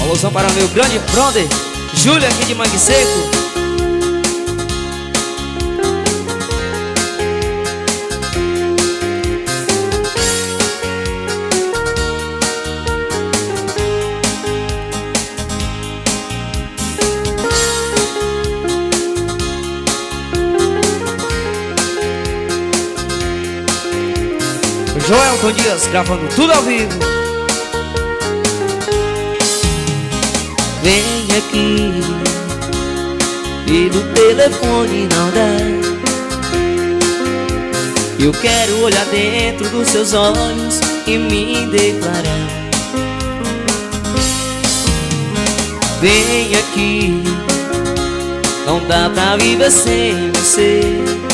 Alusão para meu grande brother Júlio aqui de Mangue Seco. Joelton Dias gravando tudo ao vivo. Vem aqui, pelo telefone não dá. Eu quero olhar dentro dos seus olhos e me declarar. Vem aqui, não dá pra viver sem você.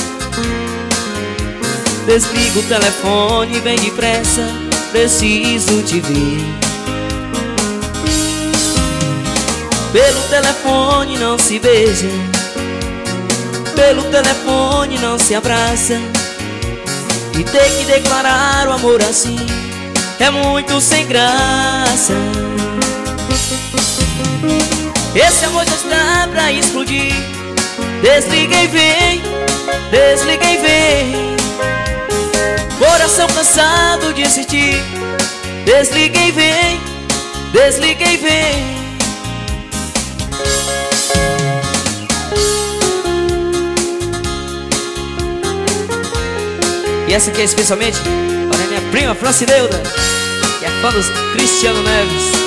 Desliga o telefone, vem depressa, preciso te ver. Pelo telefone não se beija, pelo telefone não se abraça. E ter que declarar o amor assim é muito sem graça. Esse amor já está pra explodir. Desliga e vem, desliga e vem. Coração cansado de insistir. Desliga e vem, desliga e vem. E essa aqui é especialmente para minha prima Francineuda, que é fã dos Cristiano Neves.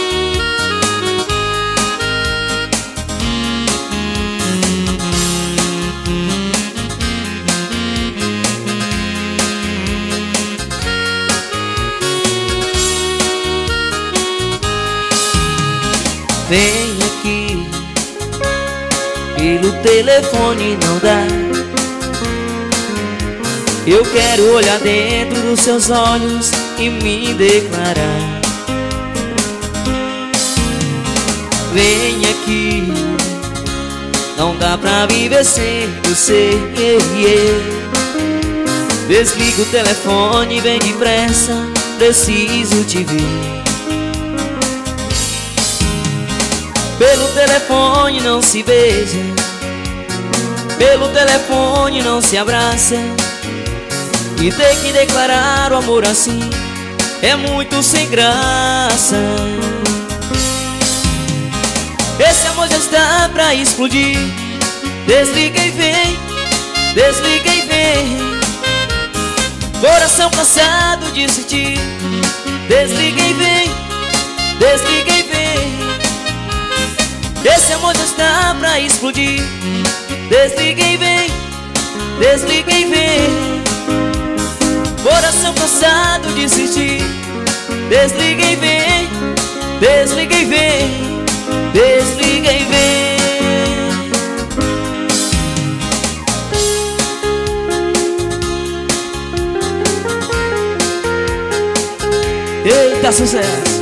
Vem aqui, pelo telefone não dá. Eu quero olhar dentro dos seus olhos e me declarar. Vem aqui, não dá pra viver sem você. Desliga o telefone, vem depressa, preciso te ver. Pelo telefone não se beija, pelo telefone não se abraça. E ter que declarar o amor assim é muito sem graça. Esse amor já está pra explodir. Desliga e vem, desliga e vem. Coração cansado de insistir. Desliga e vem, desliga e vem. Esse amor já está pra explodir. Desliga e vem, desliga e vem. Coração cansado de insistir. Desliga e vem, desliga e vem, desliga e vem. Eita, sucesso!